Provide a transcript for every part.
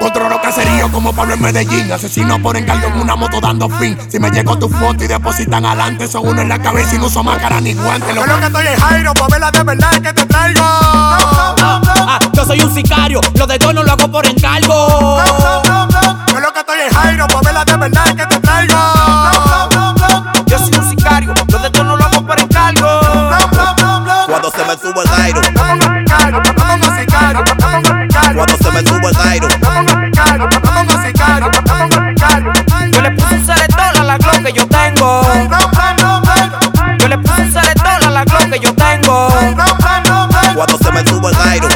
Controlo caserío como Pablo en Medellín. Asesino por encargo en una moto dando fin. Si me llegó tu foto y depositan adelante, son uno en la cabeza y no uso máscara ni guantes. Yo lo que estoy es Jairo, pa' verla de verdad que te traigo. Yo soy un sicario, lo de todo no lo hago por encargo. Yo lo que estoy es Jairo, pa' verla de verdad que te traigo. Yo soy un sicario, lo de todo no lo hago por encargo. Cuando se me sube el Jairo, Me pongo sicario. cuando se me sube el Jairo, Me pongo sicario. Yo le puse un selector a la Glock que yo tengo. Yo le puse un selector a la Glock que yo tengo. cuando se me sube el Jairo,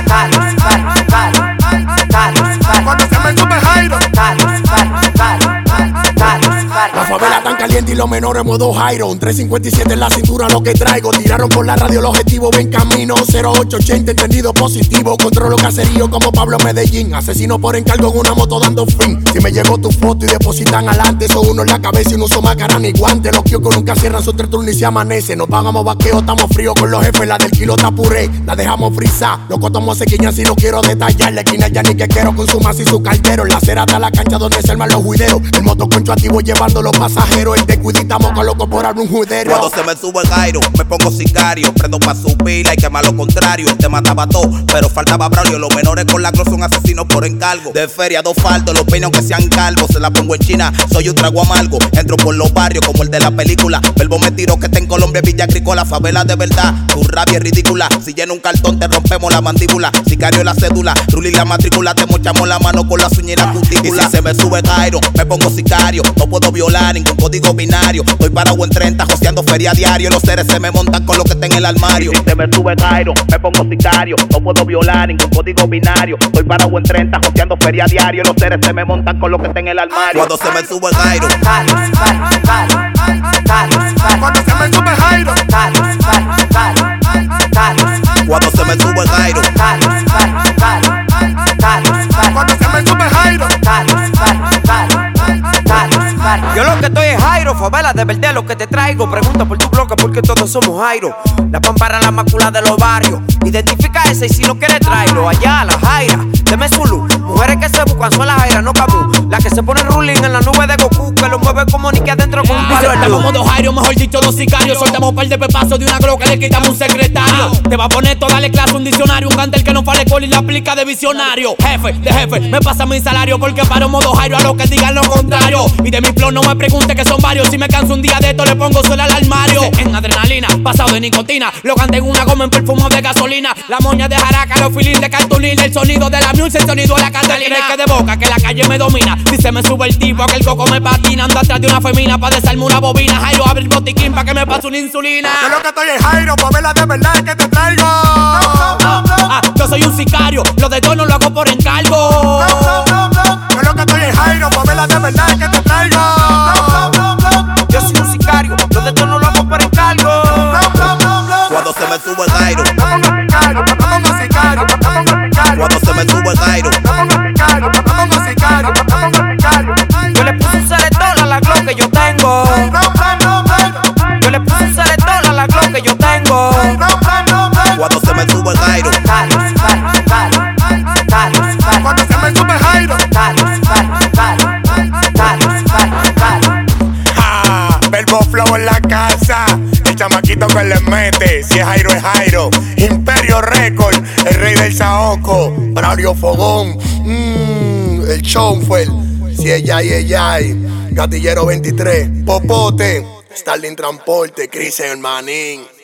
Cuando se me sube Jairo. La favela tan caliente y los menores modo Jairo. Un 357 en la cintura lo que traigo. Tiraron por la radio el objetivo, ven camino. 0880 entendido positivo. Controlo caserío como Pablo en Medellín. Asesino por encargo en una moto dando fin. Si me llegó tu foto y depositan adelante, son uno en la cabeza y no uso máscara ni guantes. Los kioscos nunca cierran sus 3 turnos y se amanece. Nos pagamos vaqueo, estamos fríos con los jefes. La del kilo está puré, la dejamos frisar. Los cotamos sequiñas si no quiero detallar. La esquina ya ni que quiero consumar y su caldero. La acera hasta la cancha donde se arman los juideros. El motoconcho activo llevando los pasajeros. El descuiditamos con loco por abrir un juidero. cuando se me sube el Jairo, me pongo sicario. Prendo pa' su pila y quema lo contrario. Te mataba todo, pero faltaba Braulio. Los menores con la Glock son asesinos por encargo. De feria, 2 faldos, los peinos que sean calvos. Se la pongo en China, soy un trago amargo. Entro por los barrios como el de la película. Verbo me tiró que está en Colombia, Villa Agrícola. Favela de verdad, tu rabia es ridícula. Si llena un cartón te rompemos la mandíbula. Sicario la cédula, Ruli la matrícula. Te mochamos la mano con la uña y la cutícula. Y si se me sube Jairo, me pongo sicario. No puedo violar ningún código binario. Estoy parado en 30, joseando feria diario. Los seres se me montan con lo que está en el armario. Y si se me sube Jairo, me pongo sicario. No puedo violar ningún código binario. Estoy parado en 30, joseando feria diario. Los seres se me montan con lo que está en el armario. Cuando se me sube Jairo, Cuando se me sube Jairo. cuando se me sube Jairo, Cuando se me sube Jairo. Yo lo que estoy es Jairo, favela de verdad lo que te traigo. Pregunta por tu bloque porque todos somos Jairo. La pampara, la mácula de los barrios. Identifica ese y si no quieres tráelo. Allá, la Jaira, deme Zulu. Mujeres que se buscan son las Jaira, no Cabu. Las que se ponen ruling en la nube de Goku. Que lo mueve como ni que adentro con un palo. Estamos modo Jairo, mejor dicho los sicarios. Soltamos un par de pepazos de una Glock que le quitamos un secretario. Te va a poner toda la clase un diccionario. Un gantel que no fale col y la aplica de visionario. Jefe, de jefe, me pasa mi salario. Porque paro modo Jairo a los que digan lo contrario. Y de mi flow no me pregunte que son varios. Si me canso un día de esto le pongo suelo al armario. En adrenalina, pasado de nicotina. Lo canté en una goma en perfumo de gasolina. La moña de jaraca, los feelings de cartulina. El sonido de la music, el sonido de la candelina. El que de boca, que la calle me domina. Si se me sube el tipo, que el coco me patina. Ando atrás de una femina pa' desarmar una bobina. Jairo abre el botiquín pa' que me pase una insulina. Yo lo que estoy es Jairo, pa' verla de verdad que te traigo. Yo soy un sicario, lo de todo no lo hago por encargo. Yo lo que estoy es Jairo, pa' verla de verdad que te traigo. Yo soy un sicario, lo de todo no lo hago por encargo. cuando se me sube Jairo, Me pongo sicario. cuando se me sube Jairo, Me pongo sicario. Yo le puse un selector a la Glock que yo tengo. Yo le puse un selector a la Glock que yo tengo. cuando se me sube Jairo, Cuando se me sube Jairo. Verbo Flow en la casa. El chamaquito que le mete. Si es Jairo, es Jairo. Imperio Record. El rey del Saoco. Braulio Fogón. El Chonfel. Si es Yay. Gatillero 23. Popote. Starling Transporte. Chris el Manín.